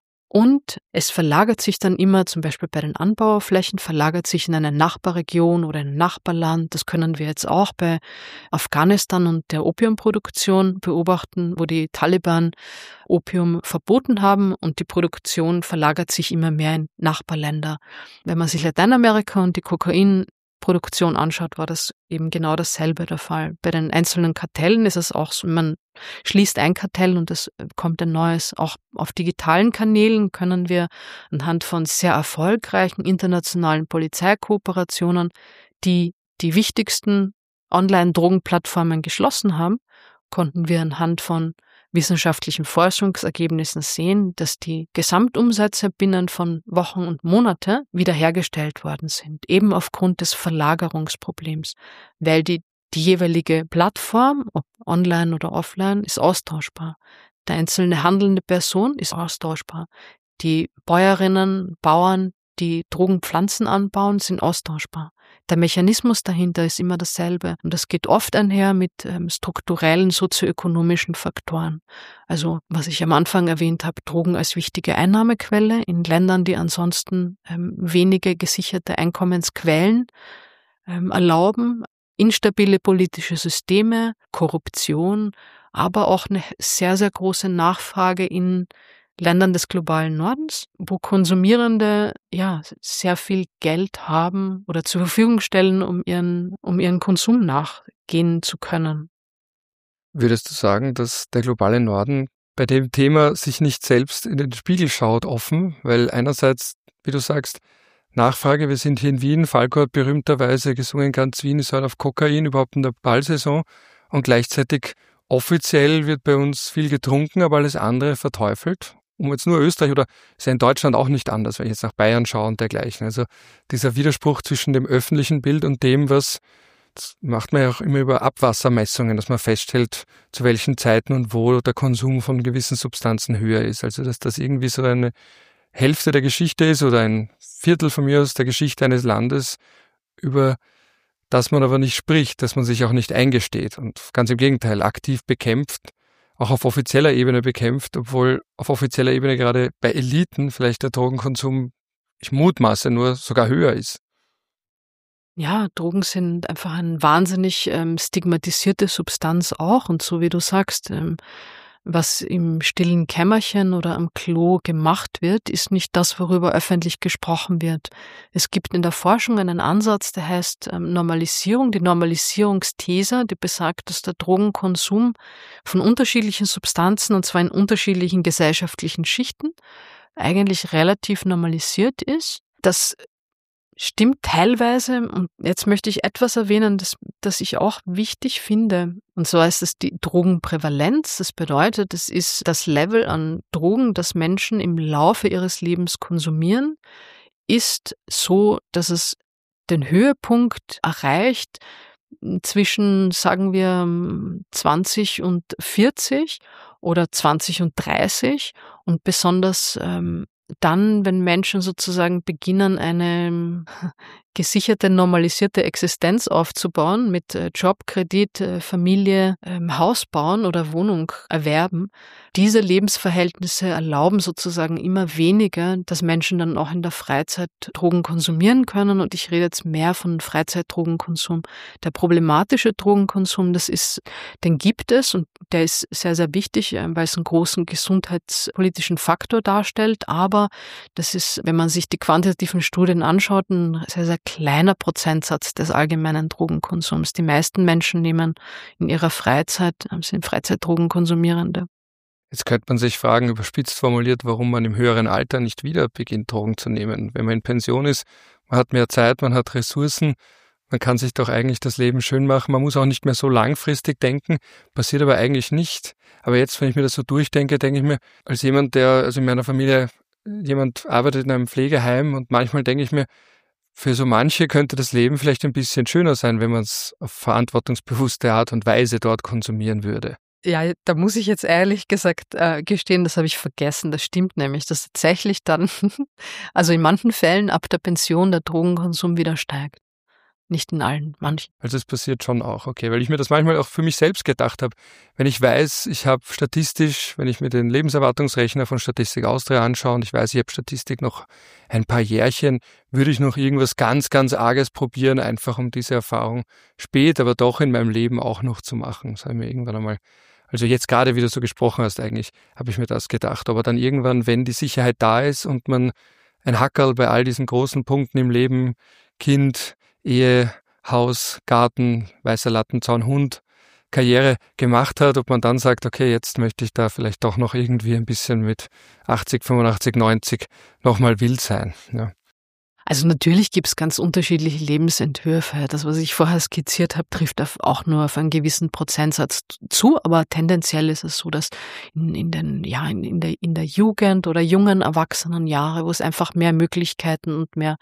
und es verlagert sich dann immer, zum Beispiel bei den Anbauflächen, verlagert sich in eine Nachbarregion oder ein Nachbarland. Das können wir jetzt auch bei Afghanistan und der Opiumproduktion beobachten, wo die Taliban Opium verboten haben und die Produktion verlagert sich immer mehr in Nachbarländer. Wenn man sich Lateinamerika und die Kokainproduktion anschaut, war das eben genau dasselbe der Fall. Bei den einzelnen Kartellen ist es auch so, man schließt ein Kartell und es kommt ein neues. Auch auf digitalen Kanälen können wir anhand von sehr erfolgreichen internationalen Polizeikooperationen, die die wichtigsten Online-Drogenplattformen geschlossen haben, konnten wir anhand von wissenschaftlichen Forschungsergebnissen sehen, dass die Gesamtumsätze binnen von Wochen und Monate wiederhergestellt worden sind, eben aufgrund des Verlagerungsproblems, weil die jeweilige Plattform, ob online oder offline, ist austauschbar. Der einzelne handelnde Person ist austauschbar. Die Bäuerinnen, Bauern, die Drogenpflanzen anbauen, sind austauschbar. Der Mechanismus dahinter ist immer dasselbe und das geht oft einher mit strukturellen sozioökonomischen Faktoren. Also, was ich am Anfang erwähnt habe, Drogen als wichtige Einnahmequelle in Ländern, die ansonsten wenige gesicherte Einkommensquellen erlauben, instabile politische Systeme, Korruption, aber auch eine sehr, sehr große Nachfrage in Ländern des globalen Nordens, wo Konsumierende sehr viel Geld haben oder zur Verfügung stellen, um ihren Konsum nachgehen zu können. Würdest du sagen, dass der globale Norden bei dem Thema sich nicht selbst in den Spiegel schaut offen? Weil einerseits, wie du sagst, Nachfrage, wir sind hier in Wien, Falco hat berühmterweise gesungen, ganz Wien ist halt auf Kokain, überhaupt in der Ballsaison und gleichzeitig offiziell wird bei uns viel getrunken, aber alles andere verteufelt. Um jetzt nur Österreich oder ist ja in Deutschland auch nicht anders, wenn ich jetzt nach Bayern schaue und dergleichen. Also dieser Widerspruch zwischen dem öffentlichen Bild und dem, das macht man ja auch immer über Abwassermessungen, dass man feststellt, zu welchen Zeiten und wo der Konsum von gewissen Substanzen höher ist. Also dass das irgendwie so eine Hälfte der Geschichte ist oder ein Viertel von mir aus der Geschichte eines Landes über das man aber nicht spricht, dass man sich auch nicht eingesteht und ganz im Gegenteil aktiv bekämpft, auch auf offizieller Ebene bekämpft, obwohl auf offizieller Ebene gerade bei Eliten vielleicht der Drogenkonsum, ich mutmaße nur, sogar höher ist. Ja, Drogen sind einfach eine wahnsinnig stigmatisierte Substanz auch. Und so wie du sagst, was im stillen Kämmerchen oder am Klo gemacht wird, ist nicht das, worüber öffentlich gesprochen wird. Es gibt in der Forschung einen Ansatz, der heißt Normalisierung, die Normalisierungsthese, die besagt, dass der Drogenkonsum von unterschiedlichen Substanzen, und zwar in unterschiedlichen gesellschaftlichen Schichten, eigentlich relativ normalisiert ist. Das stimmt teilweise, und jetzt möchte ich etwas erwähnen, das ich auch wichtig finde. Und zwar ist es die Drogenprävalenz. Das bedeutet, es ist das Level an Drogen, das Menschen im Laufe ihres Lebens konsumieren, ist so, dass es den Höhepunkt erreicht zwischen, sagen wir, 20 und 40 oder 20 und 30 und besonders dann, wenn Menschen sozusagen beginnen, eine gesicherte, normalisierte Existenz aufzubauen mit Job, Kredit, Familie, Haus bauen oder Wohnung erwerben. Diese Lebensverhältnisse erlauben sozusagen immer weniger, dass Menschen dann auch in der Freizeit Drogen konsumieren können. Und ich rede jetzt mehr von Freizeitdrogenkonsum. Der problematische Drogenkonsum, den gibt es und der ist sehr, sehr wichtig, weil es einen großen gesundheitspolitischen Faktor darstellt. Aber das ist, wenn man sich die quantitativen Studien anschaut, ein sehr, sehr kleiner Prozentsatz des allgemeinen Drogenkonsums. Die meisten Menschen nehmen in ihrer Freizeit, sind Freizeitdrogenkonsumierende. Jetzt könnte man sich fragen, überspitzt formuliert, warum man im höheren Alter nicht wieder beginnt, Drogen zu nehmen. Wenn man in Pension ist, man hat mehr Zeit, man hat Ressourcen, man kann sich doch eigentlich das Leben schön machen, man muss auch nicht mehr so langfristig denken, passiert aber eigentlich nicht. Aber jetzt, wenn ich mir das so durchdenke, denke ich mir, als jemand, also in meiner Familie, jemand arbeitet in einem Pflegeheim und manchmal denke ich mir, für so manche könnte das Leben vielleicht ein bisschen schöner sein, wenn man es auf verantwortungsbewusste Art und Weise dort konsumieren würde. Ja, da muss ich jetzt ehrlich gesagt gestehen, das habe ich vergessen. Das stimmt nämlich, dass tatsächlich dann, also in manchen Fällen ab der Pension der Drogenkonsum wieder steigt. Nicht in allen, manchen. Also es passiert schon auch, okay, weil ich mir das manchmal auch für mich selbst gedacht habe. Wenn ich weiß, ich habe statistisch, wenn ich mir den Lebenserwartungsrechner von Statistik Austria anschaue und ich weiß, ich habe Statistik noch ein paar Jährchen, würde ich noch irgendwas ganz, ganz Arges probieren, einfach um diese Erfahrung spät, aber doch in meinem Leben auch noch zu machen. Das habe ich mir irgendwann einmal, also jetzt gerade, wie du so gesprochen hast eigentlich, habe ich mir das gedacht. Aber dann irgendwann, wenn die Sicherheit da ist und man ein Hackerl bei all diesen großen Punkten im Leben, Kind, Ehe, Haus, Garten, weißer Lattenzaun, Hund, Karriere gemacht hat, ob man dann sagt, okay, jetzt möchte ich da vielleicht doch noch irgendwie ein bisschen mit 80, 85, 90 nochmal wild sein. Ja. Also natürlich gibt es ganz unterschiedliche Lebensentwürfe. Das, was ich vorher skizziert habe, trifft auch nur auf einen gewissen Prozentsatz zu, aber tendenziell ist es so, dass in der Jugend oder jungen Erwachsenenjahre, wo es einfach mehr Möglichkeiten und mehr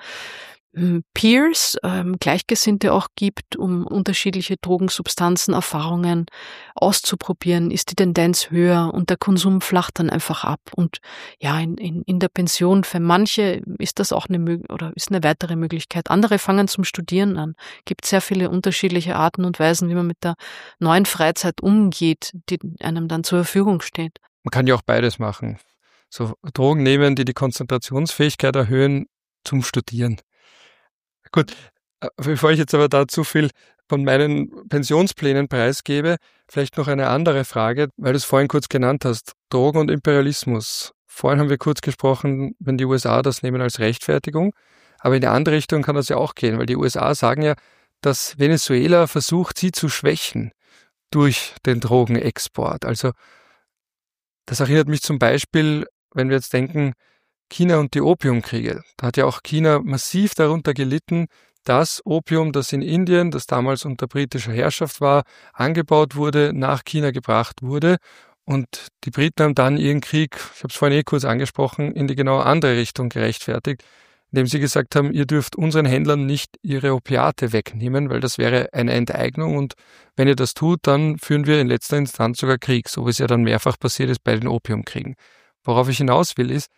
Peers, Gleichgesinnte auch gibt, um unterschiedliche Drogensubstanzen, Erfahrungen auszuprobieren, ist die Tendenz höher und der Konsum flacht dann einfach ab. Und ja, in der Pension für manche ist das auch eine weitere Möglichkeit. Andere fangen zum Studieren an. Gibt sehr viele unterschiedliche Arten und Weisen, wie man mit der neuen Freizeit umgeht, die einem dann zur Verfügung steht. Man kann ja auch beides machen. So Drogen nehmen, die Konzentrationsfähigkeit erhöhen, zum Studieren. Gut, bevor ich jetzt aber da zu viel von meinen Pensionsplänen preisgebe, vielleicht noch eine andere Frage, weil du es vorhin kurz genannt hast, Drogen und Imperialismus. Vorhin haben wir kurz gesprochen, wenn die USA das nehmen als Rechtfertigung, aber in die andere Richtung kann das ja auch gehen, weil die USA sagen ja, dass Venezuela versucht, sie zu schwächen durch den Drogenexport. Also das erinnert mich zum Beispiel, wenn wir jetzt denken, China und die Opiumkriege. Da hat ja auch China massiv darunter gelitten, dass Opium, das in Indien, das damals unter britischer Herrschaft war, angebaut wurde, nach China gebracht wurde. Und die Briten haben dann ihren Krieg, ich habe es vorhin kurz angesprochen, in die genau andere Richtung gerechtfertigt, indem sie gesagt haben, ihr dürft unseren Händlern nicht ihre Opiate wegnehmen, weil das wäre eine Enteignung. Und wenn ihr das tut, dann führen wir in letzter Instanz sogar Krieg, so wie es ja dann mehrfach passiert ist bei den Opiumkriegen. Worauf ich hinaus will, ist,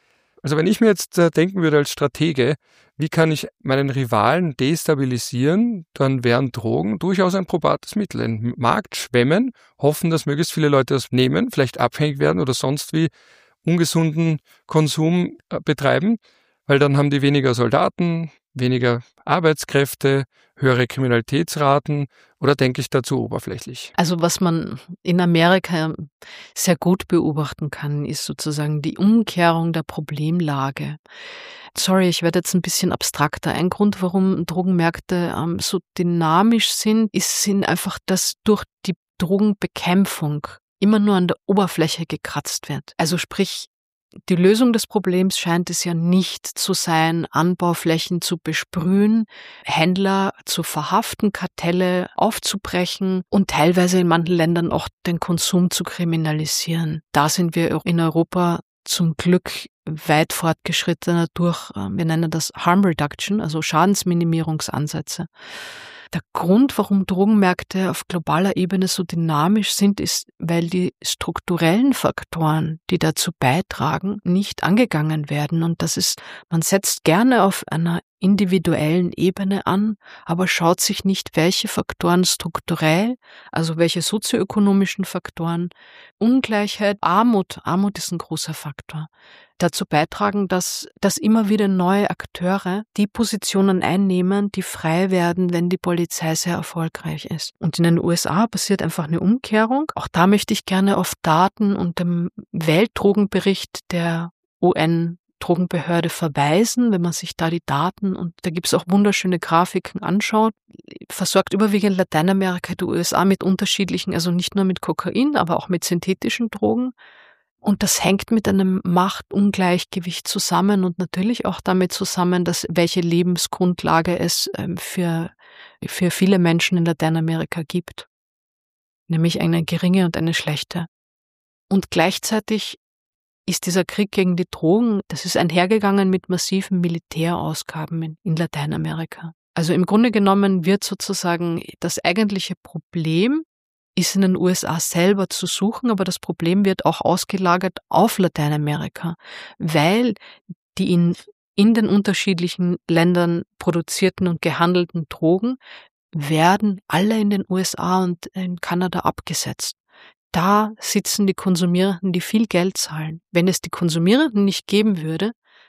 Also wenn ich mir jetzt denken würde als Stratege, wie kann ich meinen Rivalen destabilisieren, dann wären Drogen durchaus ein probates Mittel. Den Markt schwemmen, hoffen, dass möglichst viele Leute das nehmen, vielleicht abhängig werden oder sonst wie ungesunden Konsum betreiben, weil dann haben die weniger Soldaten, weniger Arbeitskräfte, höhere Kriminalitätsraten, oder denke ich dazu oberflächlich? Also was man in Amerika sehr gut beobachten kann, ist sozusagen die Umkehrung der Problemlage. Sorry, ich werde jetzt ein bisschen abstrakter. Ein Grund, warum Drogenmärkte so dynamisch sind einfach, dass durch die Drogenbekämpfung immer nur an der Oberfläche gekratzt wird. Also sprich, die Lösung des Problems scheint es ja nicht zu sein, Anbauflächen zu besprühen, Händler zu verhaften, Kartelle aufzubrechen und teilweise in manchen Ländern auch den Konsum zu kriminalisieren. Da sind wir in Europa zum Glück weit fortgeschrittener durch, wir nennen das Harm Reduction, also Schadensminimierungsansätze. Der Grund, warum Drogenmärkte auf globaler Ebene so dynamisch sind, ist, weil die strukturellen Faktoren, die dazu beitragen, nicht angegangen werden. Und das ist, man setzt gerne auf einer individuellen Ebene an, aber schaut sich nicht, welche Faktoren strukturell, also welche sozioökonomischen Faktoren, Ungleichheit, Armut ist ein großer Faktor, dazu beitragen, dass immer wieder neue Akteure die Positionen einnehmen, die frei werden, wenn die Polizei sehr erfolgreich ist. Und in den USA passiert einfach eine Umkehrung. Auch da möchte ich gerne auf Daten und dem Weltdrogenbericht der UN-Drogenbehörde verweisen, wenn man sich da die Daten, und da gibt es auch wunderschöne Grafiken, anschaut. Versorgt überwiegend Lateinamerika, die USA mit unterschiedlichen, also nicht nur mit Kokain, aber auch mit synthetischen Drogen. Und das hängt mit einem Machtungleichgewicht zusammen und natürlich auch damit zusammen, dass welche Lebensgrundlage es für viele Menschen in Lateinamerika gibt. Nämlich eine geringe und eine schlechte. Und gleichzeitig ist dieser Krieg gegen die Drogen, das ist einhergegangen mit massiven Militärausgaben in Lateinamerika. Also im Grunde genommen wird sozusagen das eigentliche Problem ist in den USA selber zu suchen, aber das Problem wird auch ausgelagert auf Lateinamerika, weil die in den unterschiedlichen Ländern produzierten und gehandelten Drogen werden alle in den USA und in Kanada abgesetzt. Da sitzen die Konsumierenden, die viel Geld zahlen. Wenn es die Konsumierenden nicht geben würde,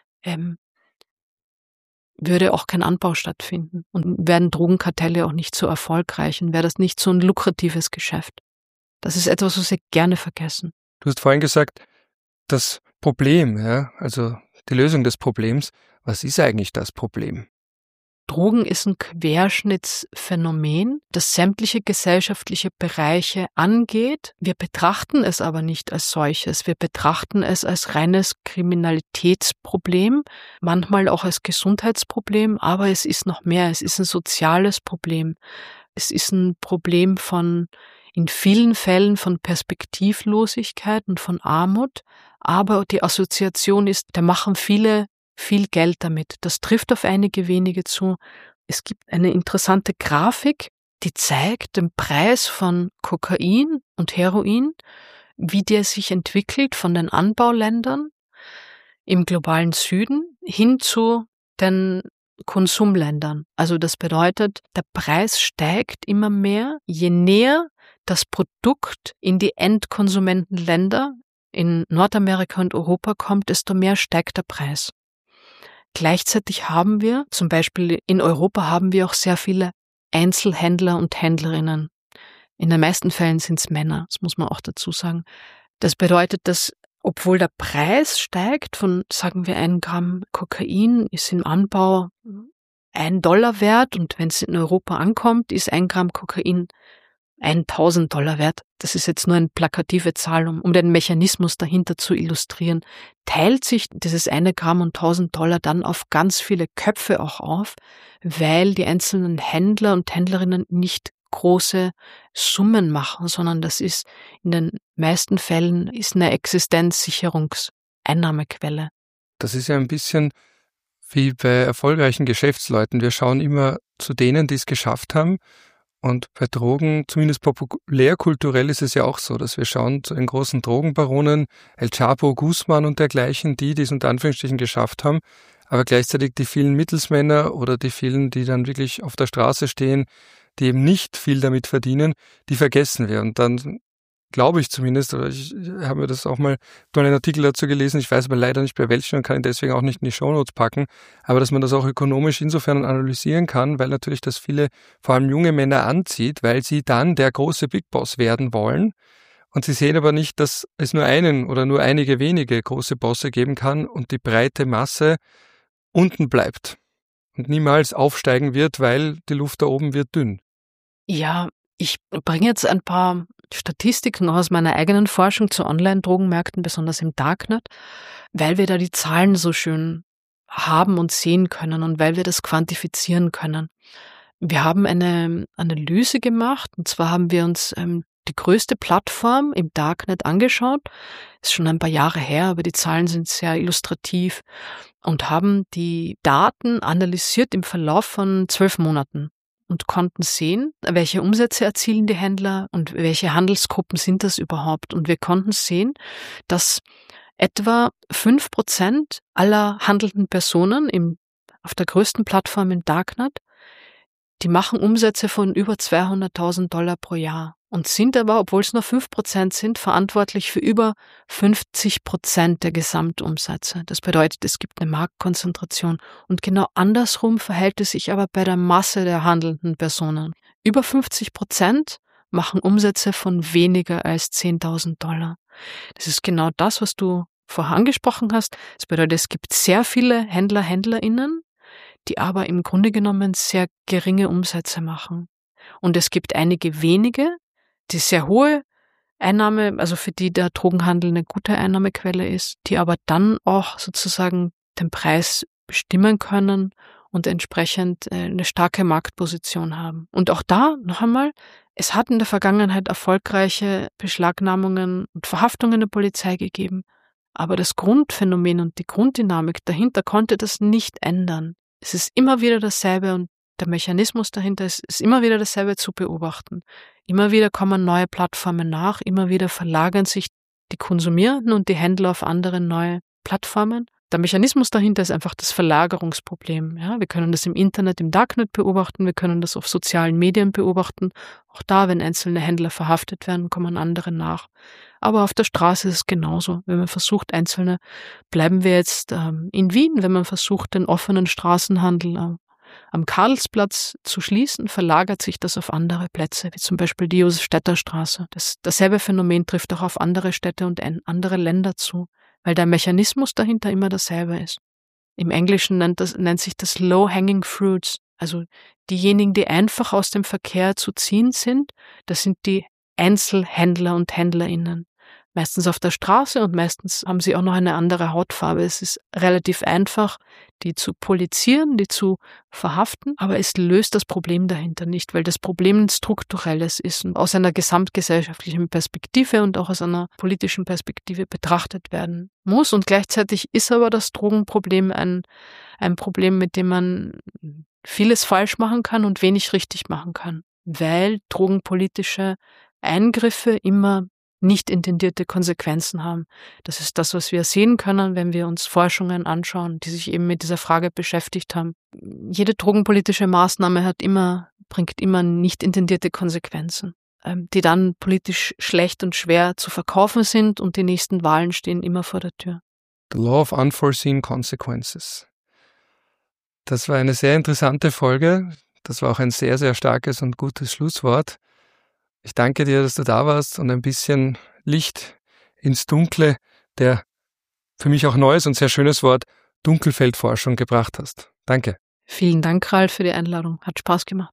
würde auch kein Anbau stattfinden und werden Drogenkartelle auch nicht so erfolgreich und wäre das nicht so ein lukratives Geschäft. Das ist etwas, was wir gerne vergessen. Du hast vorhin gesagt, das Problem, ja, also die Lösung des Problems. Was ist eigentlich das Problem? Drogen ist ein Querschnittsphänomen, das sämtliche gesellschaftliche Bereiche angeht. Wir betrachten es aber nicht als solches. Wir betrachten es als reines Kriminalitätsproblem, manchmal auch als Gesundheitsproblem, aber es ist noch mehr. Es ist ein soziales Problem. Es ist ein Problem in vielen Fällen von Perspektivlosigkeit und von Armut, aber die Assoziation ist, da machen viele viel Geld damit. Das trifft auf einige wenige zu. Es gibt eine interessante Grafik, die zeigt den Preis von Kokain und Heroin, wie der sich entwickelt von den Anbauländern im globalen Süden hin zu den Konsumländern. Also das bedeutet, der Preis steigt immer mehr, je näher das Produkt in die Endkonsumentenländer in Nordamerika und Europa kommt, desto mehr steigt der Preis. Gleichzeitig haben wir, zum Beispiel in Europa haben wir auch sehr viele Einzelhändler und Händlerinnen. In den meisten Fällen sind es Männer, das muss man auch dazu sagen. Das bedeutet, dass obwohl der Preis steigt von, sagen wir, 1 Gramm Kokain ist im Anbau $1 wert und wenn es in Europa ankommt, ist 1 Gramm Kokain $1.000 wert. Das ist jetzt nur eine plakative Zahl, um den Mechanismus dahinter zu illustrieren. Teilt sich dieses 1 Gramm und $1.000 dann auf ganz viele Köpfe auch auf, weil die einzelnen Händler und Händlerinnen nicht große Summen machen, sondern das ist in den meisten Fällen ist eine Existenzsicherungseinnahmequelle. Das ist ja ein bisschen wie bei erfolgreichen Geschäftsleuten. Wir schauen immer zu denen, die es geschafft haben, Und bei Drogen, zumindest populärkulturell, ist es ja auch so, dass wir schauen zu den großen Drogenbaronen, El Chapo, Guzman und dergleichen, die es unter Anführungsstrichen geschafft haben, aber gleichzeitig die vielen Mittelsmänner oder die vielen, die dann wirklich auf der Straße stehen, die eben nicht viel damit verdienen, die vergessen wir. Und dann glaube ich zumindest, oder ich habe mir das auch mal einen Artikel dazu gelesen, ich weiß aber leider nicht bei welchen und kann ihn deswegen auch nicht in die Shownotes packen, aber dass man das auch ökonomisch insofern analysieren kann, weil natürlich das viele, vor allem junge Männer anzieht, weil sie dann der große Big Boss werden wollen und sie sehen aber nicht, dass es nur einen oder nur einige wenige große Bosse geben kann und die breite Masse unten bleibt und niemals aufsteigen wird, weil die Luft da oben wird dünn. Ja, ich bringe jetzt ein paar Statistiken aus meiner eigenen Forschung zu Online-Drogenmärkten, besonders im Darknet, weil wir da die Zahlen so schön haben und sehen können und weil wir das quantifizieren können. Wir haben eine Analyse gemacht, und zwar haben wir uns die größte Plattform im Darknet angeschaut. Ist schon ein paar Jahre her, aber die Zahlen sind sehr illustrativ und haben die Daten analysiert im Verlauf von 12 Monaten. Und konnten sehen, welche Umsätze erzielen die Händler und welche Handelsgruppen sind das überhaupt. Und wir konnten sehen, dass etwa 5% aller handelnden Personen auf der größten Plattform im Darknet, die machen Umsätze von über $200.000 pro Jahr und sind aber, obwohl es nur 5% sind, verantwortlich für über 50% der Gesamtumsätze. Das bedeutet, es gibt eine Marktkonzentration. Und genau andersrum verhält es sich aber bei der Masse der handelnden Personen. Über 50% machen Umsätze von weniger als $10.000. Das ist genau das, was du vorher angesprochen hast. Das bedeutet, es gibt sehr viele Händler, HändlerInnen, die aber im Grunde genommen sehr geringe Umsätze machen. Und es gibt einige wenige, die sehr hohe Einnahme, also für die der Drogenhandel eine gute Einnahmequelle ist, die aber dann auch sozusagen den Preis bestimmen können und entsprechend eine starke Marktposition haben. Und auch da, noch einmal, es hat in der Vergangenheit erfolgreiche Beschlagnahmungen und Verhaftungen der Polizei gegeben, aber das Grundphänomen und die Grunddynamik dahinter konnte das nicht ändern. Es ist immer wieder dasselbe und der Mechanismus dahinter ist immer wieder dasselbe zu beobachten. Immer wieder kommen neue Plattformen nach, immer wieder verlagern sich die Konsumierenden und die Händler auf andere neue Plattformen. Der Mechanismus dahinter ist einfach das Verlagerungsproblem. Ja, wir können das im Internet, im Darknet beobachten, wir können das auf sozialen Medien beobachten. Auch da, wenn einzelne Händler verhaftet werden, kommen andere nach. Aber auf der Straße ist es genauso. Wenn man versucht, bleiben wir jetzt in Wien, wenn man versucht, den offenen Straßenhandel am Karlsplatz zu schließen, verlagert sich das auf andere Plätze, wie zum Beispiel die Josef-Städter-Straße. Dasselbe Phänomen trifft auch auf andere Städte und andere Länder zu, weil der Mechanismus dahinter immer dasselbe ist. Im Englischen nennt sich das Low-Hanging Fruits, also diejenigen, die einfach aus dem Verkehr zu ziehen sind, das sind die Einzelhändler und HändlerInnen. Meistens auf der Straße und meistens haben sie auch noch eine andere Hautfarbe. Es ist relativ einfach, die zu polizieren, die zu verhaften, aber es löst das Problem dahinter nicht, weil das Problem ein strukturelles ist und aus einer gesamtgesellschaftlichen Perspektive und auch aus einer politischen Perspektive betrachtet werden muss. Und gleichzeitig ist aber das Drogenproblem ein Problem, mit dem man vieles falsch machen kann und wenig richtig machen kann, weil drogenpolitische Eingriffe immer nicht intendierte Konsequenzen haben. Das ist das, was wir sehen können, wenn wir uns Forschungen anschauen, die sich eben mit dieser Frage beschäftigt haben. Jede drogenpolitische Maßnahme bringt immer nicht intendierte Konsequenzen, die dann politisch schlecht und schwer zu verkaufen sind und die nächsten Wahlen stehen immer vor der Tür. The Law of Unforeseen Consequences. Das war eine sehr interessante Folge. Das war auch ein sehr, sehr starkes und gutes Schlusswort. Ich danke dir, dass du da warst und ein bisschen Licht ins Dunkle der für mich auch neues und sehr schönes Wort Dunkelfeldforschung gebracht hast. Danke. Vielen Dank, Ralf, für die Einladung. Hat Spaß gemacht.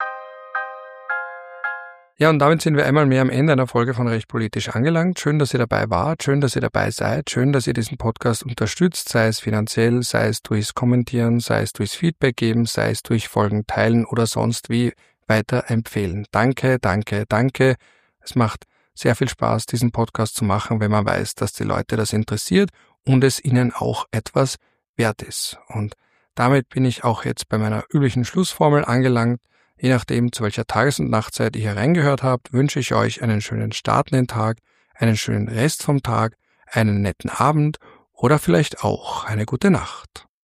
Ja, und damit sind wir einmal mehr am Ende einer Folge von Recht Politisch angelangt. Schön, dass ihr dabei wart, schön, dass ihr dabei seid, schön, dass ihr diesen Podcast unterstützt, sei es finanziell, sei es durchs Kommentieren, sei es durchs Feedback geben, sei es durch Folgen teilen oder sonst wie weiterempfehlen. Danke, danke, danke. Es macht sehr viel Spaß, diesen Podcast zu machen, wenn man weiß, dass die Leute das interessiert und es ihnen auch etwas wert ist. Und damit bin ich auch jetzt bei meiner üblichen Schlussformel angelangt. Je nachdem, zu welcher Tages- und Nachtzeit ihr hereingehört habt, wünsche ich euch einen schönen Start in den Tag, einen schönen Rest vom Tag, einen netten Abend oder vielleicht auch eine gute Nacht.